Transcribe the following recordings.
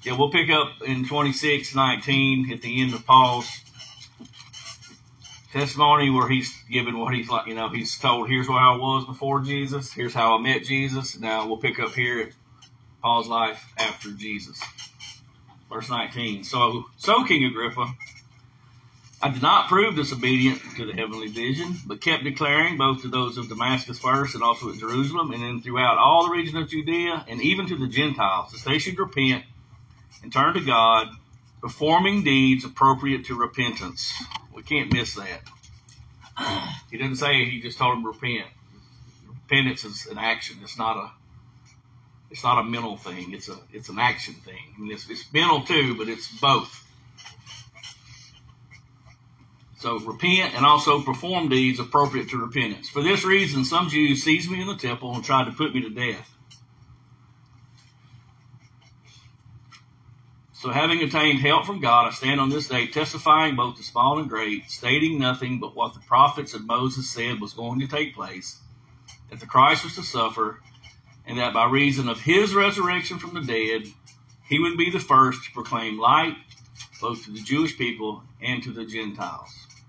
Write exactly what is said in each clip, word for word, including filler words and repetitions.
Yeah, we'll pick up in twenty-six nineteen at the end of Paul's testimony where he's given what he's like, you know, he's told, here's what I was before Jesus, here's how I met Jesus. Now we'll pick up here at Paul's life after Jesus. Verse nineteen. So, so King Agrippa, I did not prove disobedient to the heavenly vision, but kept declaring both to those of Damascus first and also at Jerusalem, and then throughout all the region of Judea, and even to the Gentiles, that they should repent and turn to God, performing deeds appropriate to repentance. We can't miss that. He didn't say he just told them to repent. Repentance is an action. It's not a it's not a mental thing. It's a it's an action thing. I mean, it's, it's mental too, but it's both. So repent and also perform deeds appropriate to repentance. For this reason, some Jews seized me in the temple and tried to put me to death. So having obtained help from God, I stand on this day testifying both to small and great, stating nothing but what the prophets and Moses said was going to take place, that the Christ was to suffer, and that by reason of his resurrection from the dead, he would be the first to proclaim light both to the Jewish people and to the Gentiles.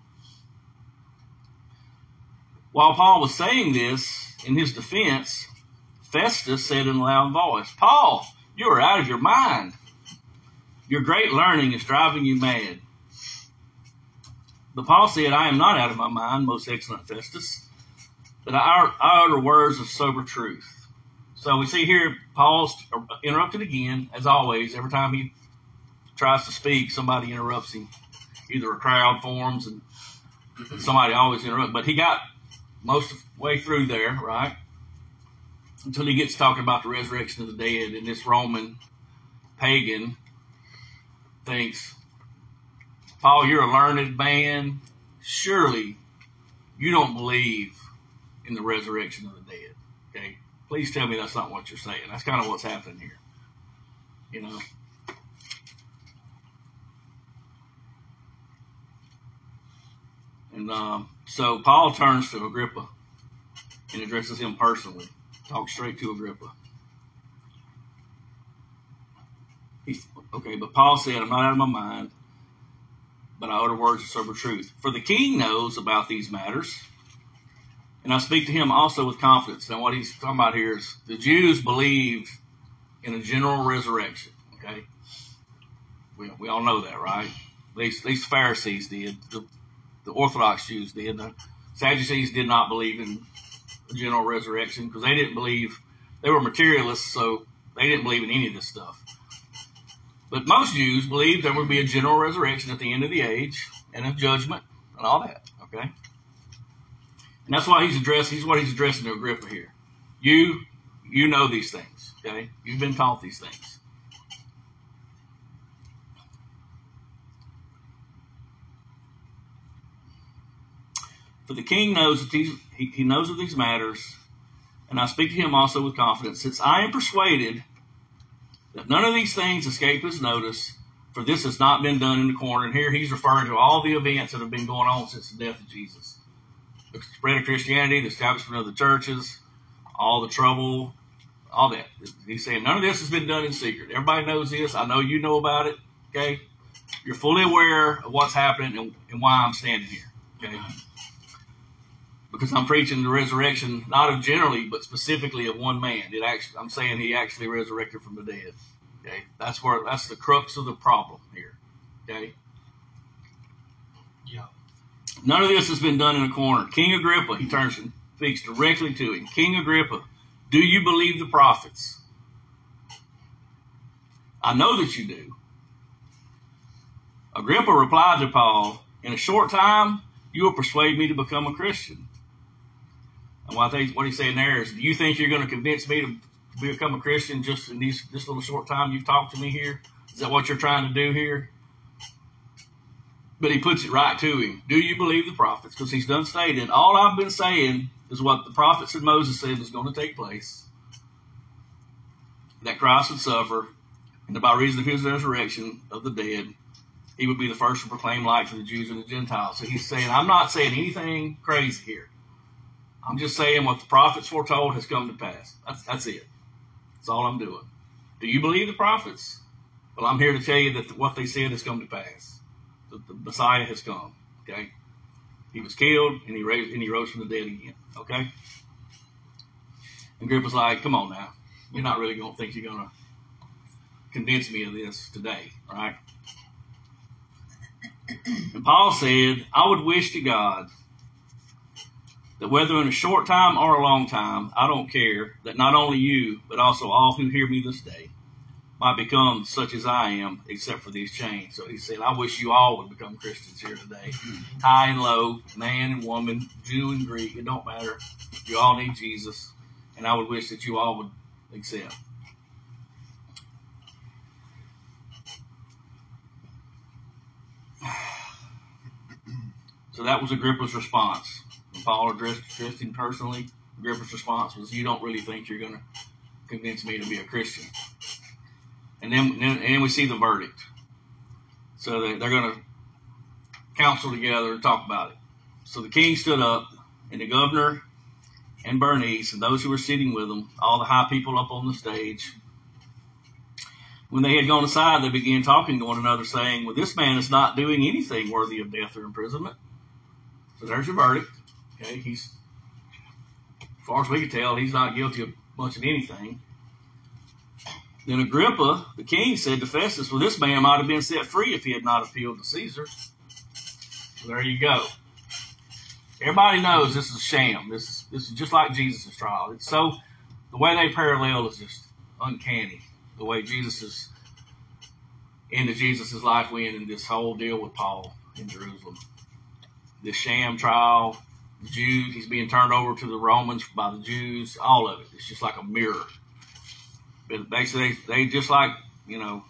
While Paul was saying this, in his defense, Festus said in a loud voice, Paul, you are out of your mind. Your great learning is driving you mad. But Paul said, I am not out of my mind, most excellent Festus, but I, I utter words of sober truth. So we see here, Paul's interrupted again, as always. Every time he tries to speak, somebody interrupts him. Either a crowd forms and somebody always interrupts. But he got most of the way through there, right? Until he gets talking about the resurrection of the dead, and this Roman pagan thinks, Paul, you're a learned man. Surely you don't believe in the resurrection of the dead. Okay? Please tell me that's not what you're saying. That's kind of what's happening here. You know? And um, so Paul turns to Agrippa and addresses him personally. Talks straight to Agrippa. He's, okay, but Paul said, I'm not out of my mind, but I utter words of sober truth. For the king knows about these matters, and I speak to him also with confidence. Now what he's talking about here is the Jews believed in a general resurrection. Okay? We, we all know that, right? These, these Pharisees did. The, the Orthodox Jews did. The Sadducees did not believe in a general resurrection because they didn't believe, they were materialists, so they didn't believe in any of this stuff. But most Jews believed there would be a general resurrection at the end of the age and a judgment and all that, okay? And that's why he's addressing, he's what he's addressing to Agrippa here. You, you know these things, okay? You've been taught these things. For the king knows that these, he, he knows of these matters, and I speak to him also with confidence, since I am persuaded that none of these things escape his notice, for this has not been done in the corner. And here he's referring to all the events that have been going on since the death of Jesus. The spread of Christianity, the establishment of the churches, all the trouble, all that. He's saying none of this has been done in secret. Everybody knows this. I know you know about it, okay? You're fully aware of what's happening and, and why I'm standing here, okay? Because I'm preaching the resurrection, not of generally, but specifically of one man. It actually, I'm saying he actually resurrected from the dead. Okay, that's where that's the crux of the problem here. Okay. Yeah. None of this has been done in a corner. King Agrippa, he turns and speaks directly to him. King Agrippa, do you believe the prophets? I know that you do. Agrippa replied to Paul, in a short time, you will persuade me to become a Christian. And what, they, what he's saying there is, do you think you're going to convince me to become a Christian just in these, this little short time you've talked to me here? Is that what you're trying to do here? But he puts it right to him. Do you believe the prophets? Because he's done stated, all I've been saying is what the prophets and Moses said was going to take place. That Christ would suffer, and that by reason of his resurrection of the dead, he would be the first to proclaim light to the Jews and the Gentiles. So he's saying, I'm not saying anything crazy here. I'm just saying what the prophets foretold has come to pass. That's, that's it. That's all I'm doing. Do you believe the prophets? Well, I'm here to tell you that what they said has come to pass. The, the Messiah has come. Okay, he was killed and he raised and he rose from the dead again. Okay, and Agrippa's like, "Come on now, you're not really going to think you're going to convince me of this today, right?" And Paul said, "I would wish to God that whether in a short time or a long time, I don't care, that not only you, but also all who hear me this day might become such as I am, except for these chains." So he said, I wish you all would become Christians here today. High and low, man and woman, Jew and Greek, it don't matter. You all need Jesus, and I would wish that you all would accept. So that was Agrippa's response. When Paul addressed, addressed him personally, Agrippa's response was, you don't really think you're going to convince me to be a Christian. And then, and then we see the verdict. So they, they're going to counsel together and talk about it. So the king stood up, and the governor and Bernice and those who were sitting with them, all the high people up on the stage. When they had gone aside, they began talking to one another, saying, well, this man is not doing anything worthy of death or imprisonment. So there's your verdict. Okay, he's, as far as we can tell, he's not guilty of much of anything. Then Agrippa, the king, said to Festus, well, this man might have been set free if he had not appealed to Caesar. So there you go. Everybody knows this is a sham. This is this is just like Jesus' trial. It's so, the way they parallel is just uncanny. The way Jesus is, into Jesus' life went in this whole deal with Paul in Jerusalem. This sham trial, the Jews, he's being turned over to the Romans by the Jews, all of it. It's just like a mirror. But basically, they, they just like, you know,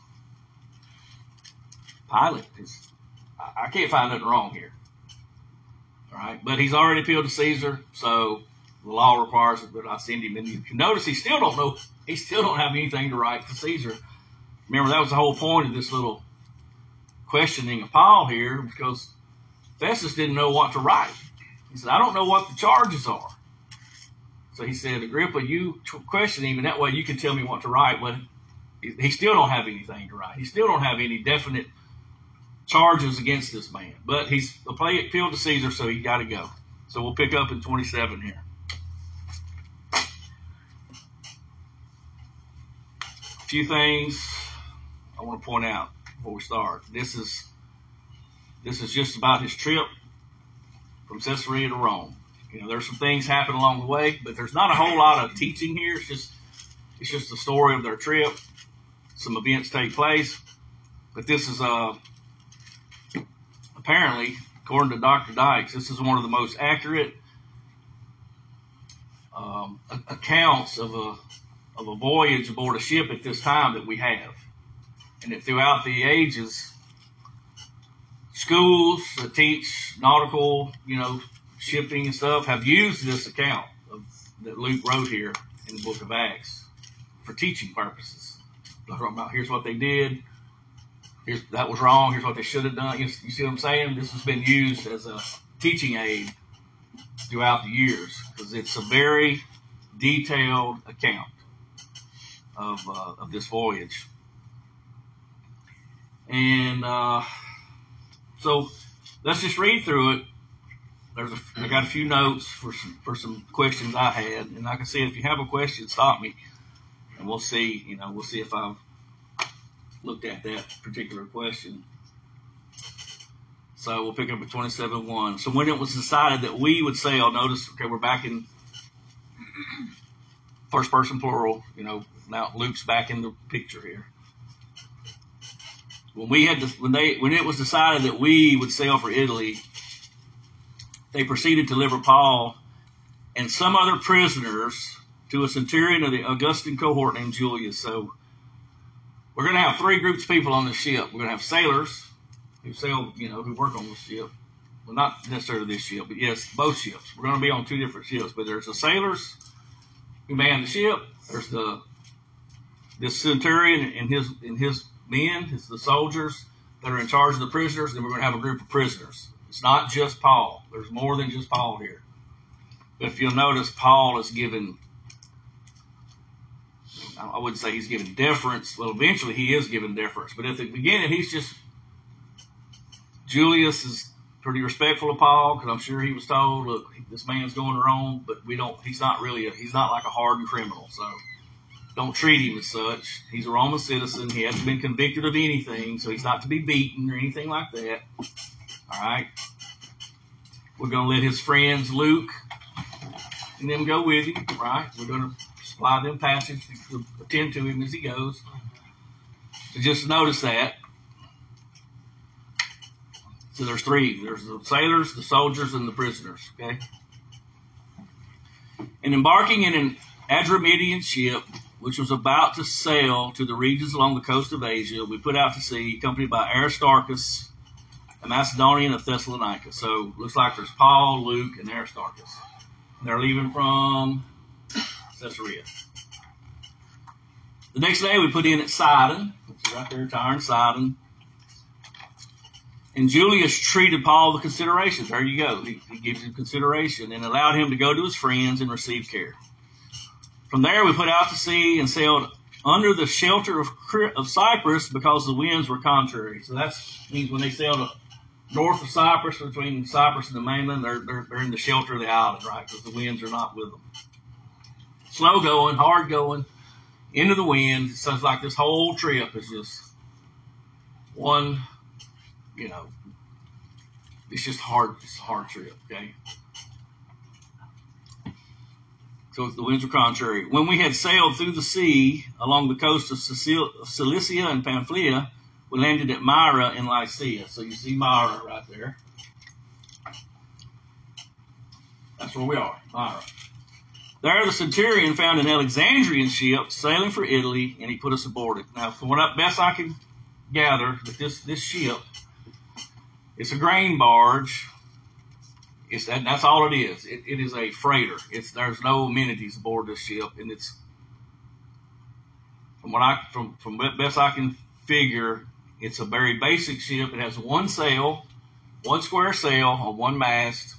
Pilate. It's, I, I can't find nothing wrong here. All right, but he's already appealed to Caesar, so the law requires that I send him. And you can notice he still don't know, he still don't have anything to write to Caesar. Remember, that was the whole point of this little questioning of Paul here, because Festus didn't know what to write. He said, I don't know what the charges are. So he said, Agrippa, you question him, and that way you can tell me what to write. But he still don't have anything to write. He still don't have any definite charges against this man. But he's appealed to Caesar, so he got to go. So we'll pick up in twenty-seven here. A few things I want to point out before we start. This is this is just about his trip from Caesarea to Rome. You know, there's some things happen along the way, but there's not a whole lot of teaching here. It's just it's just the story of their trip. Some events take place, but this is uh, apparently, according to Doctor Dykes, this is one of the most accurate um, accounts of a of a voyage aboard a ship at this time that we have, and that throughout the ages, schools that teach nautical, you know, shipping and stuff have used this account of, that Luke wrote here in the book of Acts for teaching purposes. They're talking about, here's what they did, here's that was wrong, here's what they should have done. You, you see what I'm saying? This has been used as a teaching aid throughout the years, because it's a very detailed account of uh, of this voyage. And uh, so let's just read through it. There's a, I got a few notes for some for some questions I had, and like I said, if you have a question, stop me, and we'll see. You know, we'll see if I've looked at that particular question. So we'll pick up at twenty-seven one. So when it was decided that we would sail, notice, okay, we're back in first person plural. You know, now Luke's back in the picture here. When we had to, when they when it was decided that we would sail for Italy, they proceeded to deliver Paul and some other prisoners to a centurion of the Augustan cohort named Julius. So we're going to have three groups of people on the ship. We're going to have sailors who sail, you know, who work on the ship. Well, not necessarily this ship, but yes, both ships. We're going to be on two different ships. But there's the sailors who man the ship. There's the this centurion and his and his men, it's the soldiers that are in charge of the prisoners. Then we're going to have a group of prisoners. It's not just Paul. There's more than just Paul here. But if you'll notice, Paul is given I wouldn't say he's given deference. Well, eventually he is given deference. But at the beginning, he's just, Julius is pretty respectful of Paul, because I'm sure he was told, look, this man's going wrong, but we don't, he's not really, a, he's not like a hardened criminal. So don't treat him as such. He's a Roman citizen. He hasn't been convicted of anything, so he's not to be beaten or anything like that. All right. We're going to let his friends, Luke, and them go with him, right? We're going to supply them passage to attend to him as he goes. So just notice that. So there's three. There's the sailors, the soldiers, and the prisoners, okay? And embarking in an Adramyttian ship, which was about to sail to the regions along the coast of Asia, we put out to sea, accompanied by Aristarchus, a Macedonian of Thessalonica. So looks like there's Paul, Luke, and Aristarchus. They're leaving from Caesarea. The next day we put in at Sidon, which is right there, Tyre and Sidon. And Julius treated Paul with consideration. There you go. He, he gives him consideration and allowed him to go to his friends and receive care. From there we put out to sea and sailed under the shelter of, of Cyprus because the winds were contrary. So that means when they sailed north of Cyprus, between Cyprus and the mainland, they're, they're, they're in the shelter of the island, right? Because the winds are not with them. Slow going, hard going, into the wind. It sounds like this whole trip is just one, you know, it's just hard, it's a hard trip, okay? So the winds were contrary. When we had sailed through the sea along the coast of Cilicia and Pamphylia, we landed at Myra in Lycia. So you see Myra right there. That's where we are, Myra. There the centurion found an Alexandrian ship sailing for Italy, and he put us aboard it. Now, from what best I can gather, that this, this ship, it's a grain barge. It's that, that's all it is. It, it is a freighter. It's there's no amenities aboard this ship, and it's from what I from from best I can figure, it's a very basic ship. It has one sail, one square sail on one mast,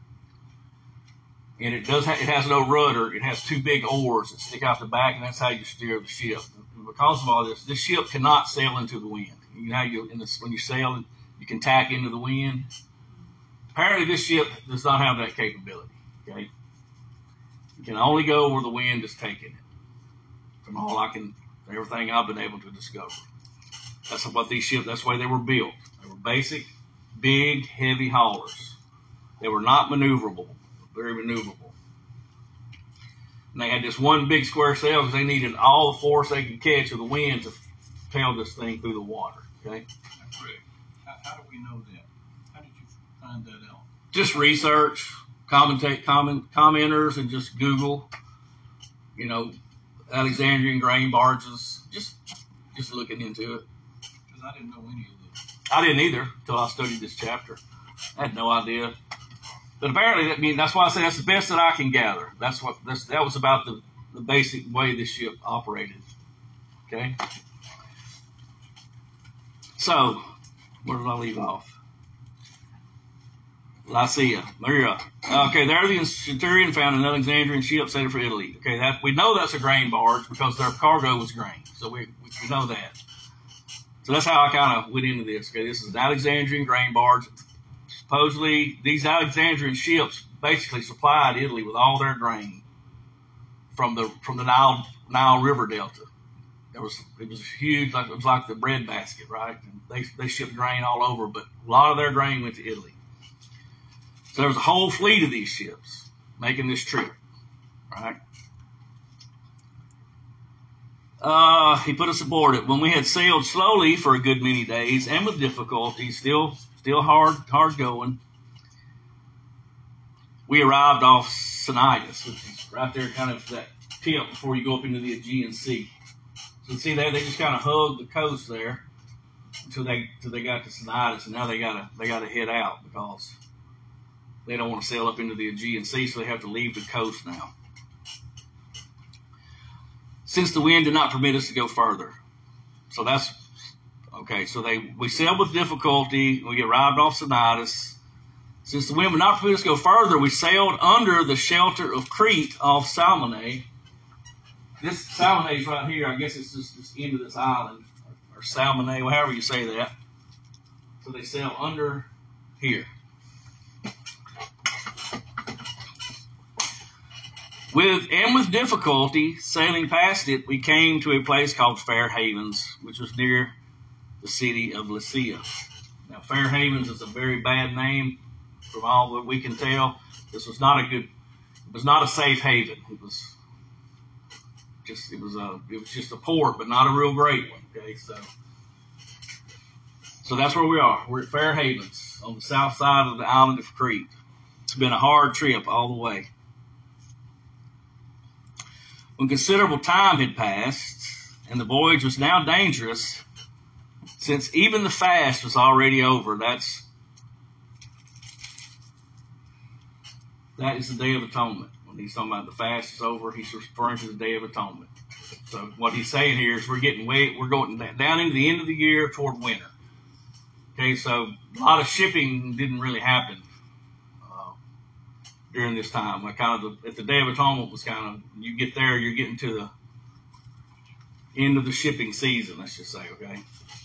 and it does ha- it has no rudder. It has two big oars that stick out the back, and that's how you steer the ship. And because of all this, this ship cannot sail into the wind. You know how you in this, when you sail, you can tack into the wind. Apparently, this ship does not have that capability. Okay, you can only go where the wind is taking it. From all I can, everything I've been able to discover, that's what these ships. That's the way they were built. They were basic, big, heavy haulers. They were not maneuverable, very maneuverable. And they had this one big square sail because they needed all the force they could catch of the wind to propel this thing through the water. Okay. That's correct. How, how do we know that? How did you find that out? Just research, commentate, comment, commenters, and just Google. You know, Alexandrian grain barges. Just, just looking into it. Because I didn't know any of this. I didn't either until I studied this chapter. I had no idea. But apparently, that I mean, that's why I say that's the best that I can gather. That's what that's, that was about the, the basic way this ship operated. Okay. So, where did I leave off? Lycia, Myra. Okay, there the centurion found an Alexandrian ship sailing for Italy. Okay, that we know that's a grain barge because their cargo was grain. So we, we know that. So that's how I kind of went into this. Okay, this is an Alexandrian grain barge. Supposedly, these Alexandrian ships basically supplied Italy with all their grain from the from the Nile Nile River Delta. There was it was huge, like it was like the bread basket, right? And they they shipped grain all over, but a lot of their grain went to Italy. So there was a whole fleet of these ships making this trip, right? Uh, he put us aboard it. When we had sailed slowly for a good many days and with difficulty, still still hard hard going, we arrived off Cnidus, which is right there, kind of that tip before you go up into the Aegean Sea. So you see there, they just kind of hugged the coast there until they until they got to Cnidus, and now they gotta they gotta head out because they don't want to sail up into the Aegean Sea, so they have to leave the coast now. Since the wind did not permit us to go further. So that's, okay, so they we sailed with difficulty, we arrived off Cnidus. Since the wind would not permit us to go further, we sailed under the shelter of Crete off Salmone. this Salmonese right here, I guess it's just this end of this island, or, or Salmonese, however you say that. So they sail under here. With and with difficulty sailing past it, we came to a place called Fair Havens, which was near the city of Lycia. Now, Fair Havens is a very bad name, from all that we can tell. This was not a good. It was not a safe haven. It was just. It was a. It was just a port, but not a real great one. Okay, so. So that's where we are. We're at Fair Havens on the south side of the island of Crete. It's been a hard trip all the way. When considerable time had passed, and the voyage was now dangerous, since even the fast was already over. That's that is the Day of Atonement. When he's talking about the fast is over, he's referring to the Day of Atonement. So what he's saying here is we're getting way, we're going down into the end of the year toward winter. Okay, so a lot of shipping didn't really happen uh, during this time. Like kind of the, at the Day of Atonement was kind of, you get there, you're getting to the end of the shipping season, let's just say, okay?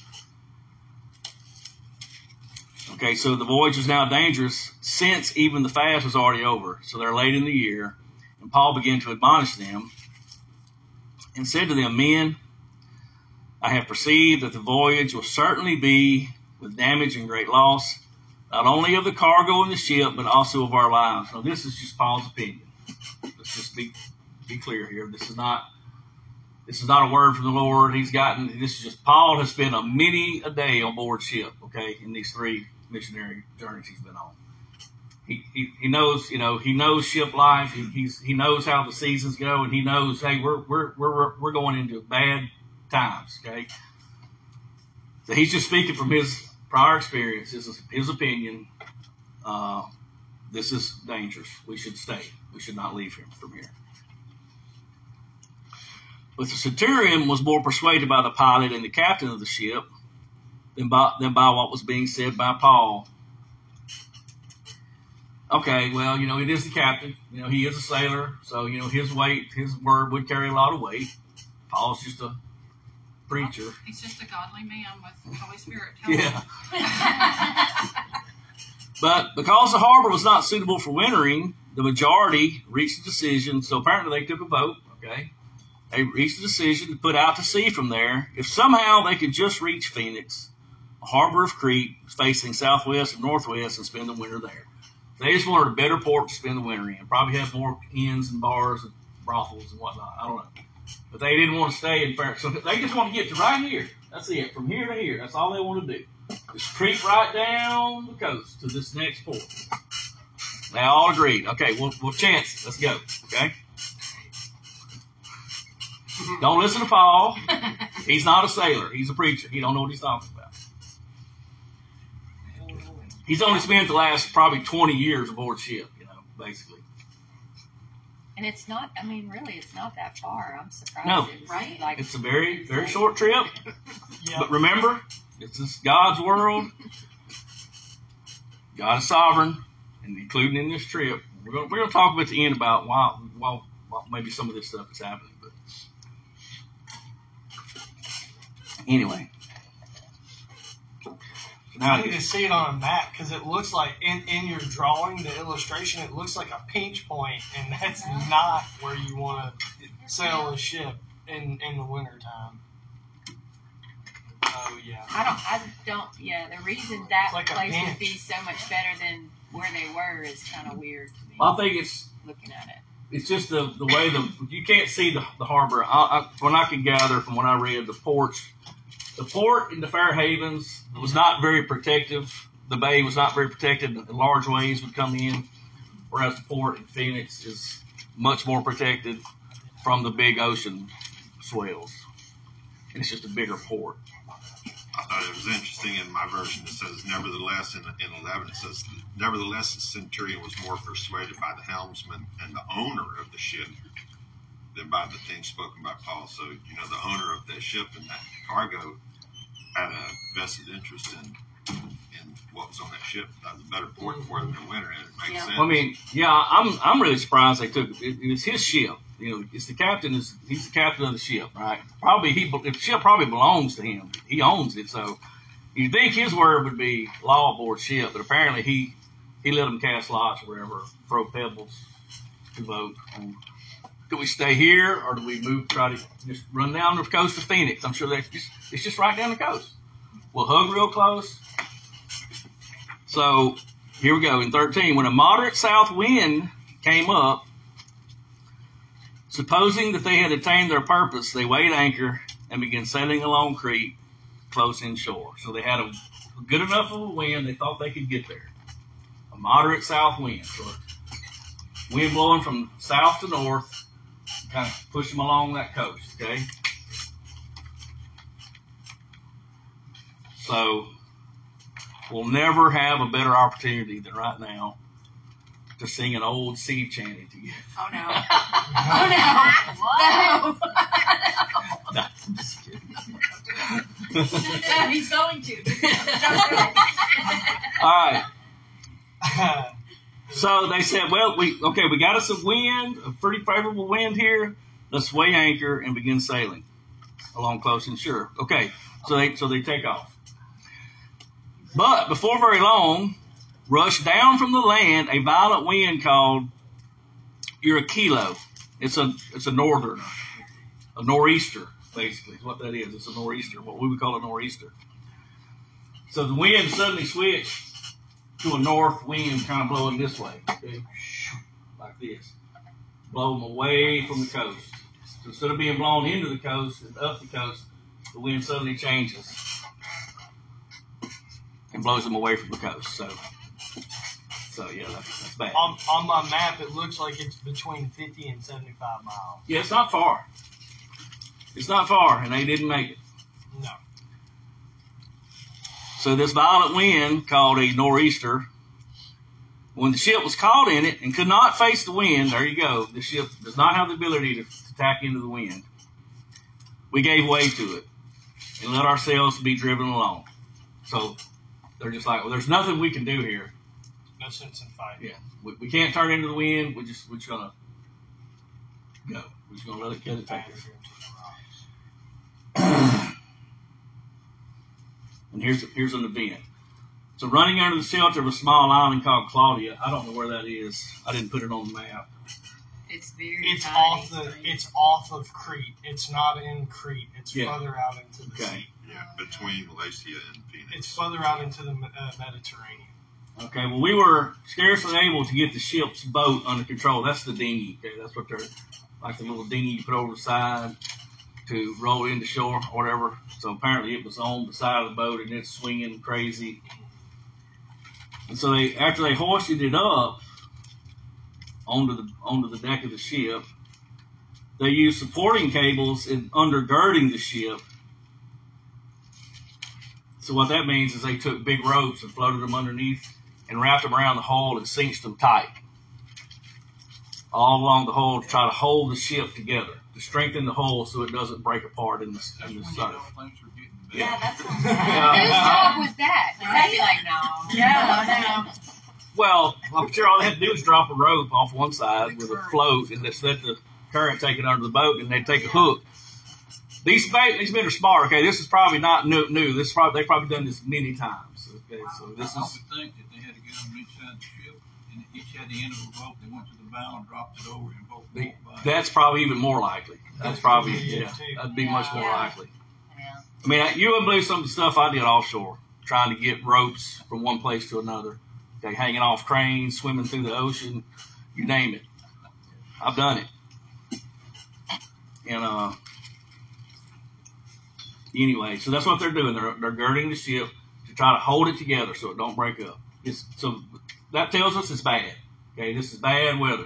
Okay, so the voyage is now dangerous since even the fast was already over. So they're late in the year, and Paul began to admonish them and said to them, Men, I have perceived that the voyage will certainly be with damage and great loss, not only of the cargo and the ship, but also of our lives. Now, this is just Paul's opinion. Let's just be be clear here. This is not this is not a word from the Lord. He's gotten this is just Paul has spent a many a day on board ship. Okay, in these three missionary journeys he's been on. He he, he knows you know he knows ship life. He he's, he knows how the seasons go, and he knows hey we're we're we're we're going into bad times. Okay, so he's just speaking from his prior experience. This is his opinion. Uh, this is dangerous. We should stay. We should not leave him from here. But the centurion was more persuaded by the pilot and the captain of the ship than by, than by what was being said by Paul. Okay, well, you know, it is the captain. You know, he is a sailor, so, you know, his weight, his word would carry a lot of weight. Paul's just a preacher. Well, he's just a godly man with the Holy Spirit telling him. Yeah. But because the harbor was not suitable for wintering, the majority reached a decision. So apparently they took a vote, okay? They reached a decision to put out to sea from there. If somehow they could just reach Phoenix, a harbor of Crete, facing southwest and northwest, and spend the winter there. They just wanted a better port to spend the winter in. Probably have more inns and bars and brothels and whatnot. I don't know. But they didn't want to stay in Fair. So they just want to get to right here. That's it. From here to here. That's all they want to do. Just creep right down the coast to this next port. They all agreed. Okay, we'll, we'll chance it. Let's go. Okay? Don't listen to Paul. He's not a sailor. He's a preacher. He don't know what he's talking about. He's only spent the last probably twenty years aboard ship, you know, basically. And it's not, I mean, really, it's not that far. I'm surprised. No. It's Right? Like, It's a very, very short trip. Yeah. But remember, this is God's world. God is sovereign, and including in this trip. We're going we're going to talk at the end about why, why, why maybe some of this stuff is happening. But anyway. Now, I need to see it on a map because it looks like in, in your drawing, the illustration, it looks like a pinch point, and that's not where you want to sail a ship in, in the wintertime. Oh, yeah. I don't, I don't, yeah, the reason that It's like a place would bench. be so much better than where they were is kind of weird to me, well, I think it's looking at it. it's just the, the way the you can't see the, the harbor. I, I, when I could gather from what I read, the ports, the port in the Fair Havens was not very protective. The bay was not very protected. And large waves would come in, whereas the port in Phoenix is much more protected from the big ocean swells. And it's just a bigger port. I thought it was interesting in my version. It says, nevertheless, in, in eleven, it says, nevertheless, the centurion was more persuaded by the helmsman and the owner of the ship than by the things spoken by Paul. So, you know, the owner of the ship and that cargo had a vested interest in in what was on that ship. That was a better port for them in winter, and it makes Yeah. sense. I mean, yeah, I'm I'm really surprised they took it. It was his ship. You know, it's the captain is he's the captain of the ship, right? Probably he the ship probably belongs to him. He owns it, so you'd think his word would be law aboard ship, but apparently he he let them cast lots or whatever, throw pebbles to vote on. Do we stay here or do we move? Try to just run down the coast of Phoenix? I'm sure that's just it's just right down the coast. We'll hug real close. So here we go in thirteen. When a moderate south wind came up, supposing that they had attained their purpose, they weighed anchor and began sailing along Crete, close inshore. So they had a good enough of a wind, they thought they could get there. A moderate south wind. So wind blowing from south to north, kind of push them along that coast, okay? So we'll never have a better opportunity than right now to sing an old sea chanty to you. Oh no. Oh no! No! No, I'm just kidding. Yeah, he's going to. All right. So they said, well, we okay, we got us a wind, a pretty favorable wind here. Let's weigh anchor and begin sailing along close and sure. Okay, so they so they take off. But before very long, rushed down from the land a violent wind called Eurykilo. It's a it's a northerner, a nor'easter, basically, is what that is. It's a nor'easter, what we would call a nor'easter. So the wind suddenly switched to a north wind kind of blowing this way, okay? Like this. Blow them away from the coast. So instead of being blown into the coast and up the coast, the wind suddenly changes and blows them away from the coast. So, so yeah, that's, that's bad. On, on my map, it looks like it's between fifty and seventy-five miles. Yeah, it's not far. It's not far, and they didn't make it. No. So this violent wind, called a nor'easter, when the ship was caught in it and could not face the wind, there you go, the ship does not have the ability to, to tack into the wind. We gave way to it and let ourselves be driven along. So they're just like, well, there's nothing we can do here. No sense in fighting. Yeah, we, we can't turn into the wind. We're just we're just gonna go. We're just gonna let it, let it take us. And here's here's an event. So running under the shelter of a small island called Claudia. I don't know where that is. I didn't put it on the map. It's very It's tiny. off the. It's off of Crete. It's not in Crete. It's Yeah. further out into the Okay. sea. Yeah, between Lacia and Phoenix. It's further out into the uh, Mediterranean. Okay, well, we were scarcely able to get the ship's boat under control. That's the dinghy. Okay, that's what they're like, the little dinghy you put over the side to roll into shore or whatever. So apparently it was on the side of the boat and it's swinging crazy. And so they, after they hoisted it up onto the onto the deck of the ship, they used supporting cables in undergirding the ship. So what that means is they took big ropes and floated them underneath and wrapped them around the hull and cinched them tight all along the hull to try to hold the ship together, to strengthen the hull so it doesn't break apart in the, That's in when the you surf. know things are getting bad. Yeah, that sounds Yeah. bad. Whose job was that? I'd be like, no. Yeah, no. Well, I'm sure all they had to do was drop a rope off one side with a float and just let the current take it under the boat, and they'd take a hook. These these men are smart. Okay, this is probably not new. new. This is probably they've probably done this many times. Okay, so this I is would think that they had to get on each side of the ship, and each had the end of a rope. They went to the bow and dropped it over, and both the, walked by. that's probably even more likely. That's probably yeah, that'd be much more Yeah. likely. Yeah. I mean, you wouldn't believe some of the stuff I did offshore, trying to get ropes from one place to another. Okay, hanging off cranes, swimming through the ocean, you name it. I've done it. And uh, anyway, so that's what they're doing. They're they're girding the ship to try to hold it together so it don't break up. It's, so that tells us it's bad. Okay, this is bad weather.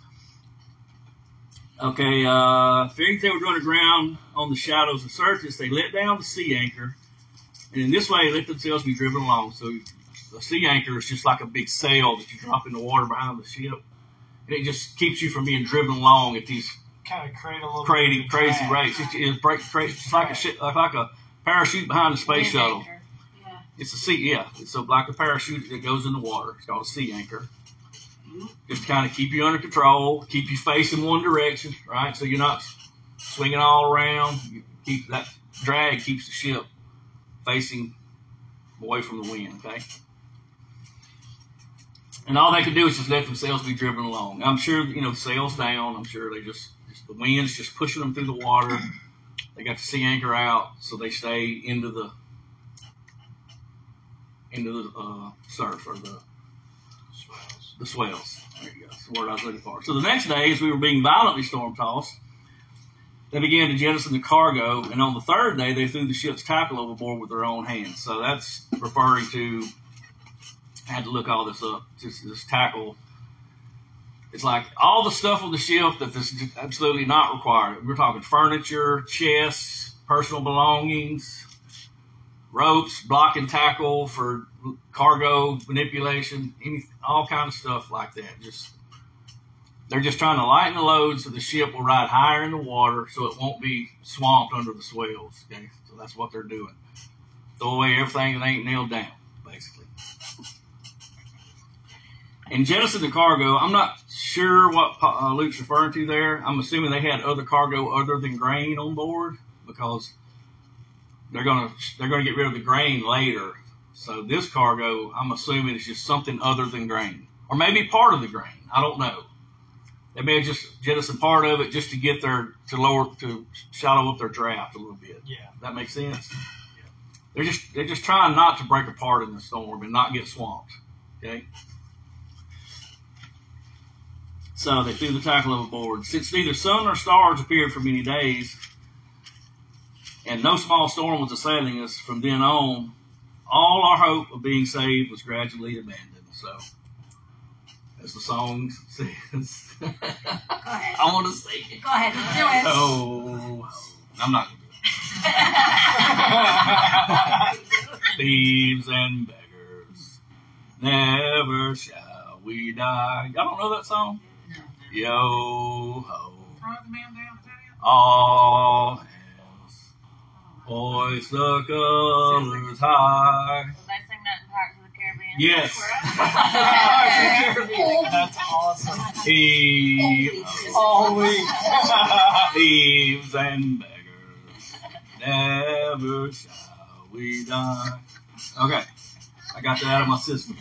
Okay, uh, fearing they would run aground on the shadows of Syrtis, they let down the sea anchor, and in this way, let themselves be driven along. So a sea anchor is just like a big sail that you drop in the water behind the ship, and it just keeps you from being driven along at these Kind of create a little crazy, bit of crazy drag. rates. It, it break, crazy. It's like a shit, like, like a parachute behind a space Wind shuttle. anchor. Yeah. It's a sea, yeah. It's a, like a parachute that goes in the water. It's called a sea anchor. just to kind of keep you under control, keep you facing one direction, right? So you're not swinging all around. You keep that drag keeps the ship facing away from the wind, okay? And all they can do is just let themselves be driven along. I'm sure, you know, sails down. I'm sure they just, just the wind's just pushing them through the water. They got the sea anchor out, so they stay into the into the uh, surf or the Swells. the swells. There you go. That's the word I was looking for. So the next day, as we were being violently storm tossed, they began to jettison the cargo, and on the third day, they threw the ship's tackle overboard with their own hands. So that's referring to. I had to look all this up. This, this tackle. It's like all the stuff on the ship that is absolutely not required. We're talking furniture, chests, personal belongings, ropes, block and tackle for cargo manipulation, any, all kind of stuff like that. Just they're just trying to lighten the load so the ship will ride higher in the water so it won't be swamped under the swells. Okay, so that's what they're doing. Throw away everything that ain't nailed down, basically. And jettison the cargo, I'm not sure what uh, Luke's referring to there. I'm assuming they had other cargo other than grain on board because they're gonna they're gonna get rid of the grain later. So this cargo, I'm assuming, is just something other than grain, or maybe part of the grain. I don't know. They may have just jettisoned part of it just to get their to lower to shallow up their draft a little bit. Yeah. Does that make sense? Yeah. They're just they're just trying not to break apart in the storm and not get swamped. Okay. So they threw the tackle overboard. Since neither sun nor stars appeared for many days, and no small storm was assailing us from then on, all our hope of being saved was gradually abandoned. So, as the song says, Go ahead. I want to sing it. Go ahead. Do it. Oh, I'm not going to do it. Thieves and beggars, never shall we die. Y'all don't know that song? Yo ho, all hands, hoist the colors high. Was I sing that in Pirates of the Caribbean? Yes. That's awesome. Thieves, All week. thieves and beggars, never shall we die. Okay, I got that out of my system.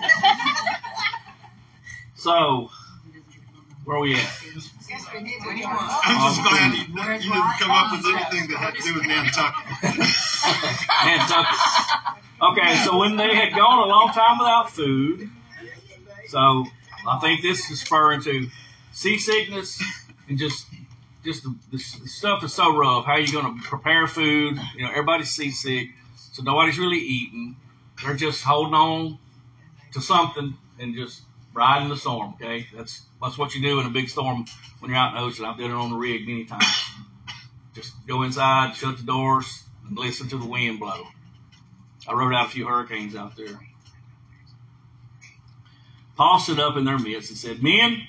So, where are we at? I'm just glad you, you didn't come up with anything that had to do with Nantucket. Nantucket. Okay, so when they had gone a long time without food, so I think this is referring to seasickness and just just the, the stuff is so rough. How are you going to prepare food? You know, everybody's seasick, so nobody's really eating. They're just holding on to something and just riding the storm. Okay, that's that's what you do in a big storm when you're out in the ocean. I've done it on the rig many times. Just go inside, shut the doors, and listen to the wind blow. I wrote out a few hurricanes out there. Paul stood up in their midst and said, "Men,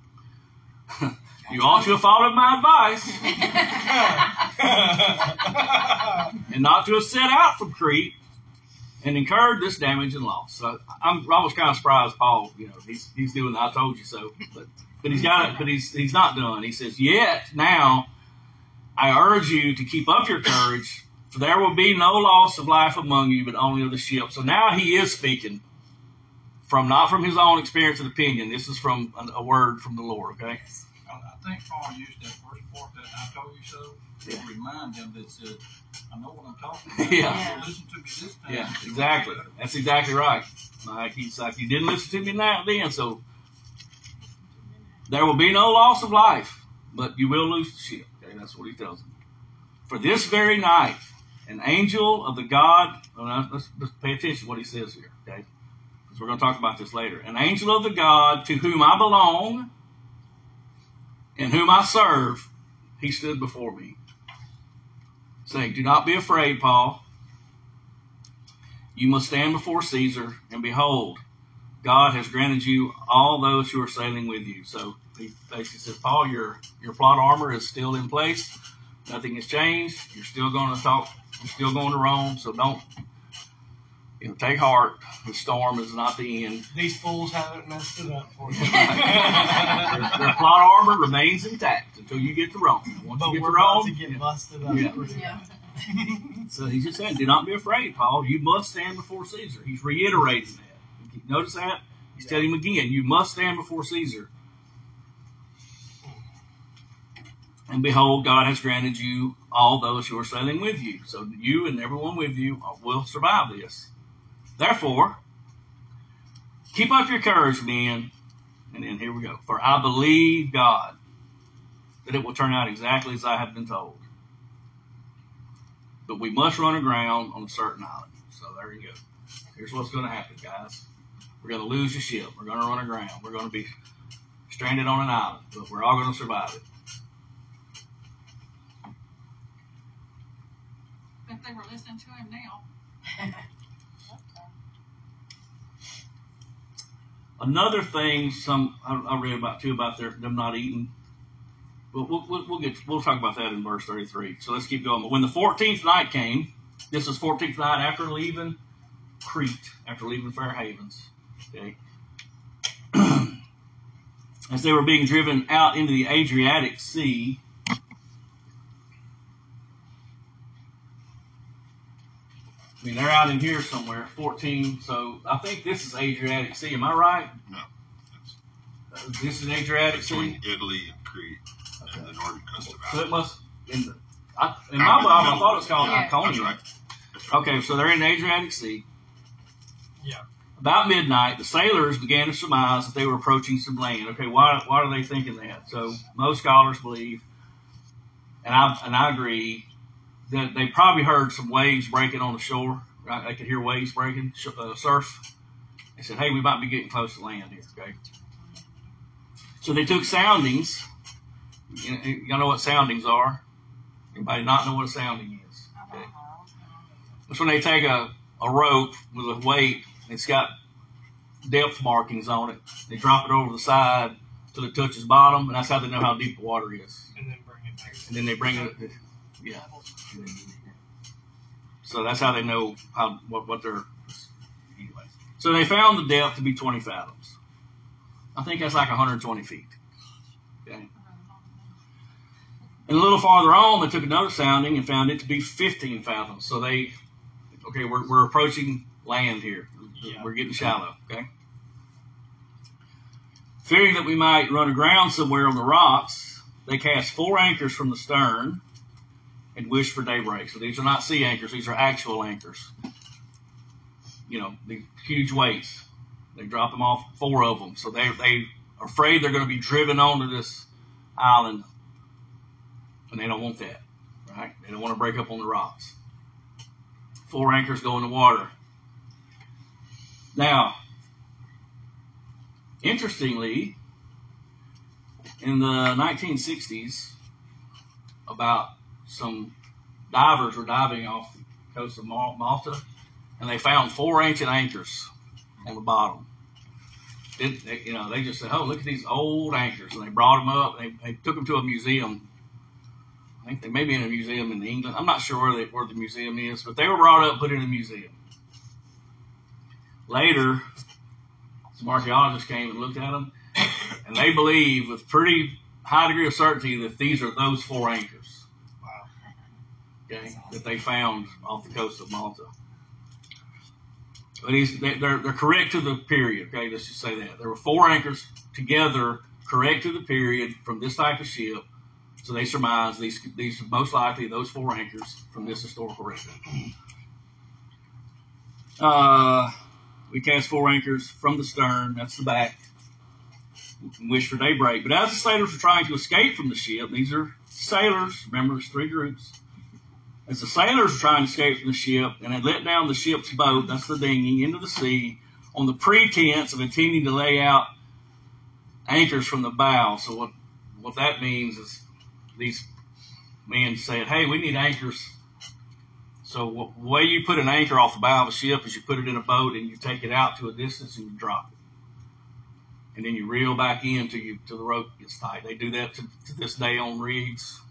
you ought to have followed my advice and not to have set out from Crete and incurred this damage and loss." So I'm, I was kind of surprised, Paul. You know, he's he's doing the "I told you so," but but he's got it. But he's he's not done. He says, "Yet now I urge you to keep up your courage, for there will be no loss of life among you, but only of the ship." So now he is speaking from not from his own experience and opinion. This is from a, a word from the Lord. Okay. I I think Paul used that first part that I told you so to Yeah. remind them that said, I know what I'm talking about. Yeah. Listen to me this time. Yeah, exactly. That's exactly right. Like he's like, you didn't listen to me now then, so there will be no loss of life, but you will lose the ship. Okay, that's what he tells them. For this very night, an angel of the God, well, let's, let's pay attention to what he says here, okay? Because we're going to talk about this later. An angel of the God to whom I belong and whom I serve, he stood before me, saying, "Do not be afraid, Paul. You must stand before Caesar, and behold, God has granted you all those who are sailing with you." So he basically says, "Paul, your your plot armor is still in place. Nothing has changed. You're still going to talk. You're still going to Rome. So don't You know, take heart. The storm is not the end. These fools haven't messed it up for you. their, their plot armor remains intact until you get to Rome. Once But you get we're to Rome, about to get yeah. busted up. Yeah. Pretty Yeah. So he just said, do not be afraid, Paul. You must stand before Caesar. He's reiterating that. Notice that? He's Yeah. telling him again, you must stand before Caesar. And behold, God has granted you all those who are sailing with you. So you and everyone with you will survive this. Therefore, keep up your courage, men. And then here we go. For I believe God that it will turn out exactly as I have been told. But we must run aground on a certain island. So there you go. Here's what's going to happen, guys. We're going to lose the ship. We're going to run aground. We're going to be stranded on an island. But we're all going to survive it. I think they were listening to him now. Another thing, some I, I read about too about their, them not eating. But we'll, we'll, we'll get we'll talk about that in verse thirty-three. So let's keep going. But when the fourteenth night came, this is fourteenth night after leaving Crete, after leaving Fair Havens. Okay, as they were being driven out into the Adriatic Sea. I mean, they're out in here somewhere, fourteen. So I think this is Adriatic Sea. Am I right? No. Uh, this is Adriatic Sea. Between Italy and Crete and the northern coast of So it Africa. must. In, the, I, in Out my in the Bible, I middle thought it of was called Yeah. Iconium. That's right. That's right. Okay, so they're in the Adriatic Sea. Yeah. About midnight, the sailors began to surmise that they were approaching some land. Okay, why why are they thinking that? So most scholars believe, and I and I agree, that they probably heard some waves breaking on the shore. Right? They could hear waves breaking, uh, surf. They said, "Hey, we might be getting close to land here." Okay, so they took soundings. You know, you know what soundings are? Anybody not know what a sounding is? Okay. That's when they take a, a rope with a weight. It's got depth markings on it. They drop it over the side till it touches bottom, and that's how they know how deep the water is. And then bring it back. And then they bring it, yeah. So that's how they know how what what they're. Anyway, so they found the depth to be twenty fathoms. I think that's like one hundred twenty feet. Okay. And a little farther on, they took another sounding and found it to be fifteen fathoms. So they, okay, we're we're approaching land here. Yeah. We're getting shallow. Okay. Fearing that we might run aground somewhere on the rocks, they cast four anchors from the stern and wished for daybreak. So these are not sea anchors; these are actual anchors. You know, these huge weights. They drop them off, four of them. So they they are afraid they're going to be driven onto this island, and they don't want that. Right? They don't want to break up on the rocks. Four anchors go in the water. Now, interestingly, in the nineteen sixties, about some divers were diving off the coast of Malta, and they found four ancient anchors on the bottom. It, they, you know, they just said, "Oh, look at these old anchors," and they brought them up. They, they took them to a museum. I think they may be in a museum in England. I'm not sure where, they, where the museum is, but they were brought up and put in a museum. Later, some archaeologists came and looked at them, and they believe with pretty high degree of certainty that these are those four anchors. Wow. Okay, that they found off the coast of Malta. But he's, they're, they're correct to the period. Okay, let's just say that. There were four anchors together, correct to the period from this type of ship. So they surmise these, these are most likely those four anchors from this historical record. Uh, we cast four anchors from the stern, that's the back, and wish for daybreak. But as the sailors were trying to escape from the ship, these are sailors, remember there's three groups. As the sailors were trying to escape from the ship and had let down the ship's boat, that's the dinghy, into the sea, on the pretense of intending to lay out anchors from the bow. So what, what that means is these men said, "Hey, we need anchors." So what, the way you put an anchor off the bow of a ship is you put it in a boat and you take it out to a distance and you drop it. And then you reel back in till, you, till the rope gets tight. They do that to, to this day on rigs.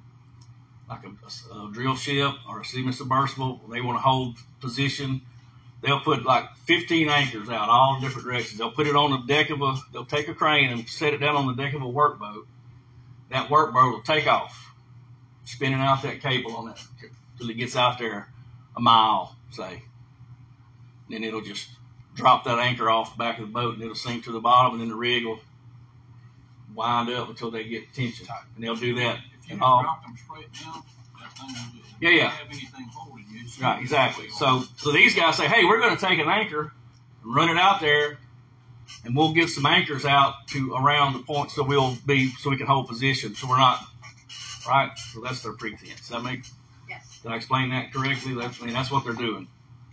Like a, a, a drill ship or a seaman submersible, they want to hold position they'll put like fifteen anchors out all in different directions. They'll put it on the deck of a, they'll take a crane and set it down on the deck of a workboat. That workboat will take off, spinning out that cable on that till it gets out there a mile, say. Then it'll just drop that anchor off the back of the boat and it'll sink to the bottom, and then the rig will wind up until they get tension. And they'll do that. If you And just all, drop them straight down, that thing will just, Yeah, yeah. don't have anything holding you. It's right, exactly. So, so these guys say, hey, we're going to take an anchor and run it out there, and we'll get some anchors out to around the point so we'll be so we can hold position. So we're not right. So that's their pretense. Does that make? Yes. Did I explain that correctly? That's I mean that's what they're doing.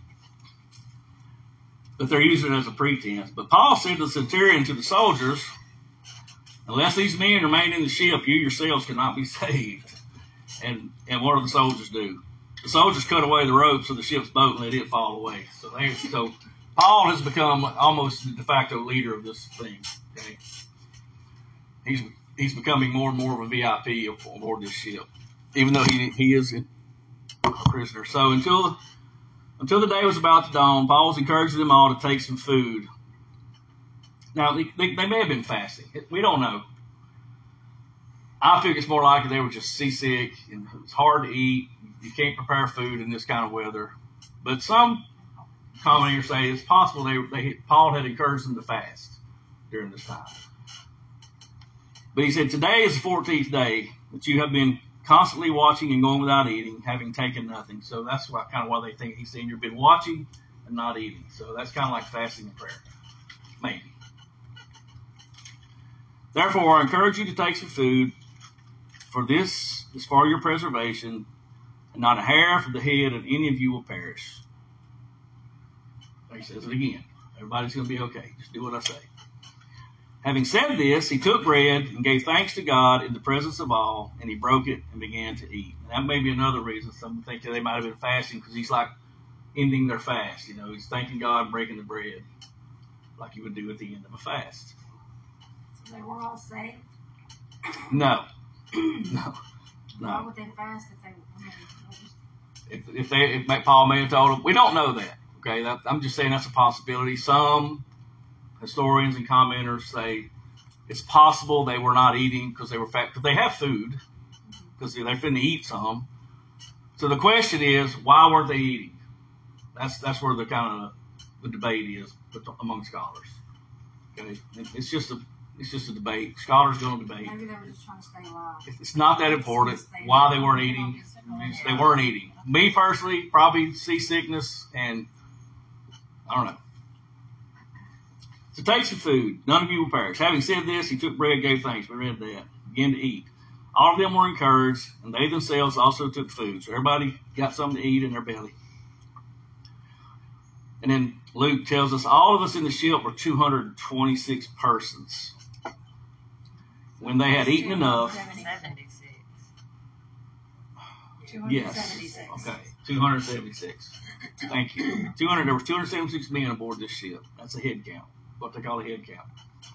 But they're using it as a pretense. But Paul said to the centurion, to the soldiers, unless these men remain in the ship, you yourselves cannot be saved. And and what do the soldiers do? The soldiers cut away the ropes of the ship's boat and let it fall away. So they so Paul has become almost the de facto leader of this thing. Okay, he's he's becoming more and more of a V I P aboard this ship, even though he he is a prisoner. So until until the day was about to dawn, Paul was encouraging them all to take some food. Now they, they, they may have been fasting. We don't know. I think it's more likely they were just seasick and it was hard to eat. You can't prepare food in this kind of weather. But some commentators say it's possible they, they Paul had encouraged them to fast during this time. But he said, today is the fourteenth day that you have been constantly watching and going without eating, having taken nothing. So that's what, kind of why they think he's saying you've been watching and not eating. So that's kind of like fasting and prayer. Maybe. Therefore, I encourage you to take some food, for this is for your preservation, and not a hair from the head of any of you will perish. He says it again. Everybody's going to be okay. Just do what I say. Having said this, he took bread and gave thanks to God in the presence of all, and he broke it and began to eat. And that may be another reason some think that they might have been fasting, because he's like ending their fast. You know, he's thanking God and breaking the bread like he would do at the end of a fast. So they were all saved? No. No. Why No. would they fast if they? I mean, If, if they, if Paul may have told them, we don't know that. Okay, that, I'm just saying that's a possibility. Some historians and commenters say it's possible they were not eating because they were fat, because they have food, because they're finna eat some. So the question is, why weren't they eating? That's that's where the kind of the debate is among scholars. Okay, it's just a it's just a debate. Scholars going to debate. maybe they were just trying to stay alive. It's not that important why they weren't eating. They weren't eating. Me personally, probably seasickness and I don't know. So take some food. None of you will perish. Having said this, he took bread, gave thanks. We read that. Began to eat. All of them were encouraged, and they themselves also took food. So everybody got something to eat in their belly. And then Luke tells us all of us in the ship were two hundred twenty-six persons. When they had eaten enough, seventy-six. yes, okay, two hundred seventy-six. Thank you. two hundred. There were two hundred seventy-six men aboard this ship. That's a head count. What they call a head count.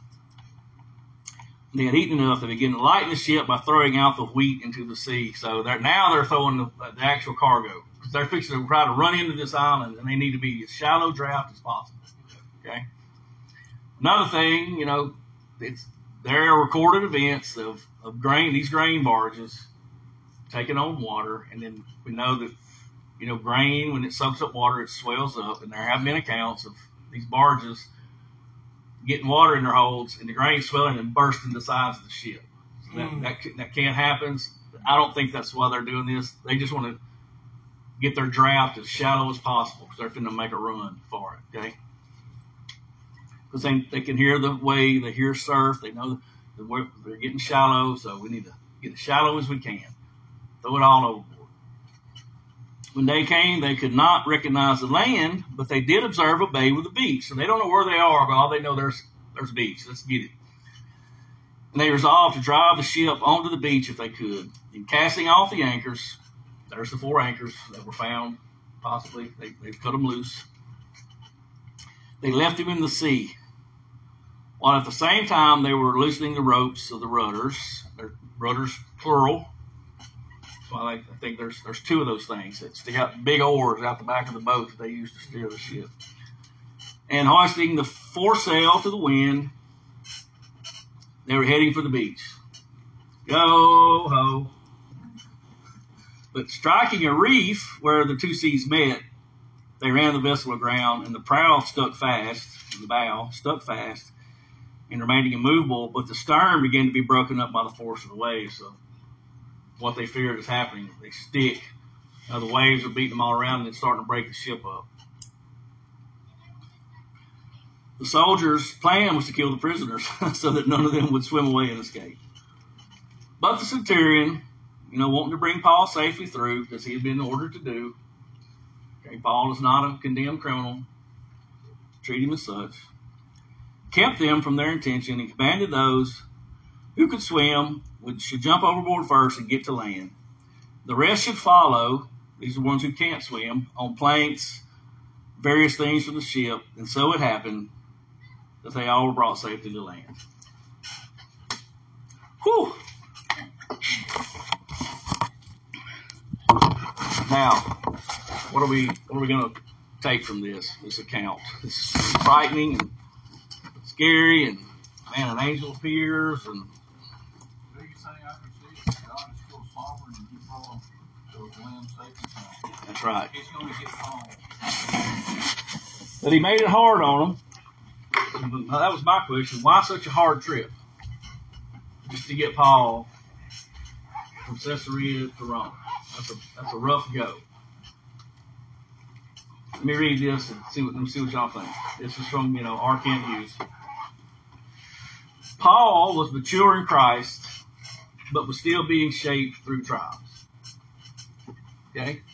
They had eaten enough. They began to lighten the ship by throwing out the wheat into the sea. So they're, now they're throwing the, the actual cargo, because they're fixing to try to run into this island, and they need to be as shallow draft as possible. Okay. Another thing, you know, it's there are recorded events of, of grain, these grain barges taking on water, and then we know that, you know, grain, when it soaks up water, it swells up, and there have been accounts of these barges getting water in their holds and the grain swelling and bursting the sides of the ship. So that, mm. that, that can't happen. I don't think that's why they're doing this. They just want to get their draft as shallow as possible because they're going to make a run for it, okay? Because they, they can hear the wave, they hear surf, they know the, they're getting shallow, so we need to get as shallow as we can. Throw it all overboard. When day came, they could not recognize the land, but they did observe a bay with a beach. So they don't know where they are, but all they know there's there's a beach. Let's get it. And they resolved to drive the ship onto the beach if they could. And casting off the anchors, there's the four anchors that were found, possibly. They, they've cut them loose. They left them in the sea, while at the same time they were loosening the ropes of the rudders. They're rudders, plural. why they, I think there's there's two of those things. It's they got big oars out the back of the boat that they use to steer the ship. And hoisting the foresail to the wind, they were heading for the beach. Yo ho! But striking a reef where the two seas met, they ran the vessel aground, and the prow stuck fast, the bow stuck fast, and remaining immovable. But the stern began to be broken up by the force of the waves. So what they feared is happening. They stick. Uh, the waves are beating them all around, and it's starting to break the ship up. The soldiers' plan was to kill the prisoners so that none of them would swim away and escape. But the centurion, you know, wanting to bring Paul safely through, because he had been ordered to do, okay, Paul is not a condemned criminal, treat him as such, kept them from their intention and commanded those who could swim would, should jump overboard first and get to land. The rest should follow, these are the ones who can't swim, on planks, various things from the ship, and so it happened that they all were brought safely to land. Whew! Now, what are we what are we going to take from this this account? This is frightening and scary, and man, an angel appears, and Do you say I can see God is still sovereign and He brought those lambs safe and sound? that's right. He's going to get Paul. But he made it hard on them. Now, that was my question. Why such a hard trip? Just to get Paul from Caesarea to Rome. That's a that's a rough go. Let me read this and see what, let me see what y'all think. This is from, you know, R. Kent Hughes. Paul was mature in Christ, but was still being shaped through trials. Okay?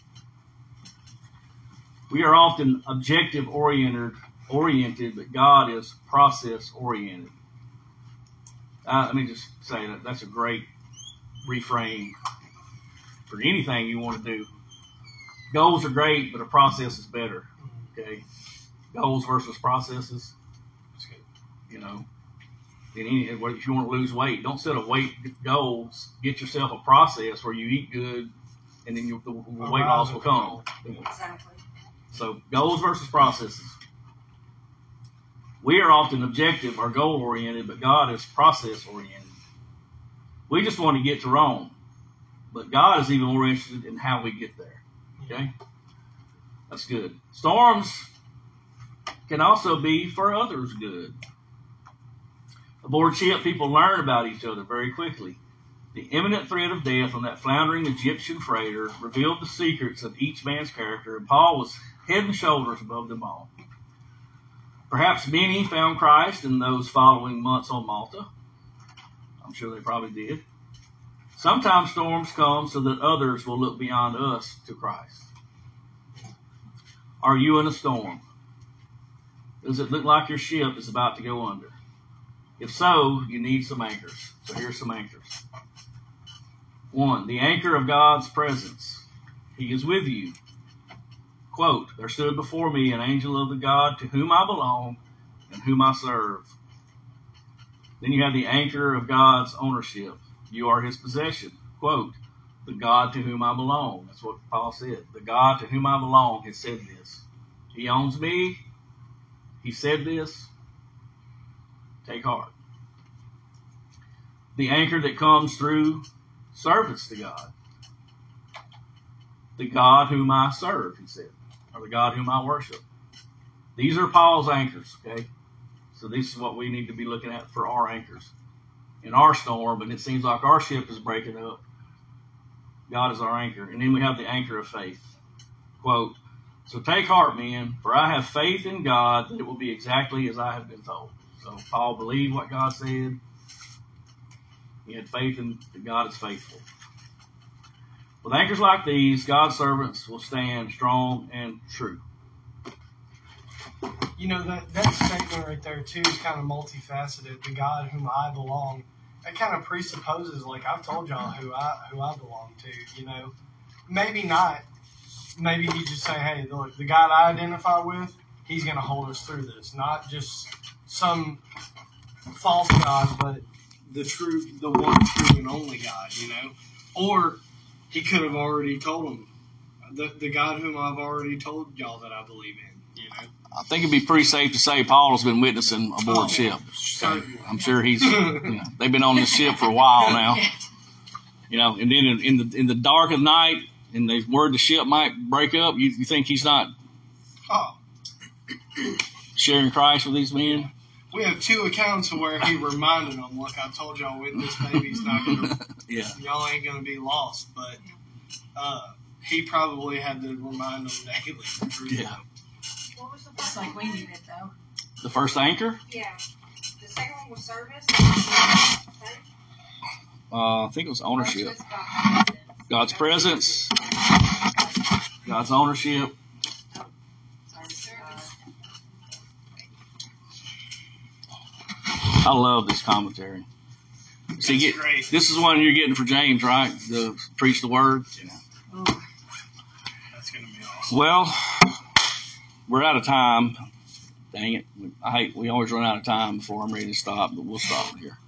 We are often objective oriented, oriented, but God is process oriented. Uh, let me just say that that's a great reframe for anything you want to do. Goals are great, but a process is better. Okay, goals versus processes. You know, in any, if you want to lose weight, don't set a weight goals. Get yourself a process where you eat good, and then you, the, the weight loss will come. Exactly. So goals versus processes. We are often objective or goal oriented, but God is process oriented. We just want to get to Rome, but God is even more interested in how we get there. Okay? That's good. Storms can also be for others good. Aboard ship, people learn about each other very quickly. The imminent threat of death on that floundering Egyptian freighter revealed the secrets of each man's character, and Paul was head and shoulders above them all. Perhaps many found Christ in those following months on Malta. I'm sure they probably did. Sometimes storms come so that others will look beyond us to Christ. Are you in a storm? Does it look like your ship is about to go under? If so, you need some anchors. So here's some anchors. One, the anchor of God's presence. He is with you. Quote, there stood before me an angel of the God to whom I belong and whom I serve. Then you have the anchor of God's ownership. You are his possession. Quote, the God to whom I belong. That's what Paul said. The God to whom I belong has said this. He owns me. He said this. Take heart. The anchor that comes through service to God. The God whom I serve, he said, or the God whom I worship. These are Paul's anchors, okay? So this is what we need to be looking at for our anchors in our storm, and it seems like our ship is breaking up. God is our anchor. And then we have the anchor of faith. Quote, so take heart, men, for I have faith in God that it will be exactly as I have been told. So Paul believed what God said. He had faith in that God is faithful. With anchors like these, God's servants will stand strong and true. You know, that, that statement right there, too, is kind of multifaceted. The God whom I belong. That kind of presupposes, like I've told y'all, who I who I belong to, you know. Maybe not. Maybe he just say, hey, look, the God I identify with, he's going to hold us through this. Not just some false God, but the true, the one true and only God, you know. Or he could have already told them. The, the God whom I've already told y'all that I believe in, you know. I think it'd be pretty safe to say Paul has been witnessing aboard Oh, ship. certainly. I'm sure he's, you know, they've been on this ship for a while now. You know, and then in, in the in the dark of night, and the word the ship might break up, you, you think he's not Oh, sharing Christ with these men? we have two accounts of where he reminded them, look, I told y'all with this baby's not going to, Yeah. y'all ain't going to be lost. But uh, he probably had to remind them daily. Yeah. What was the It's first like one? we need it though. The first anchor, Yeah. The second one was service. uh, I think it was ownership. First was God's presence, God's ownership. service. I love this commentary. See, It's get, great. this is one you're getting for James, right? The preach the word. Ooh, that's going to be awesome. Well, we're out of time. Dang it! I hate we always run out of time before I'm ready to stop, but we'll stop here.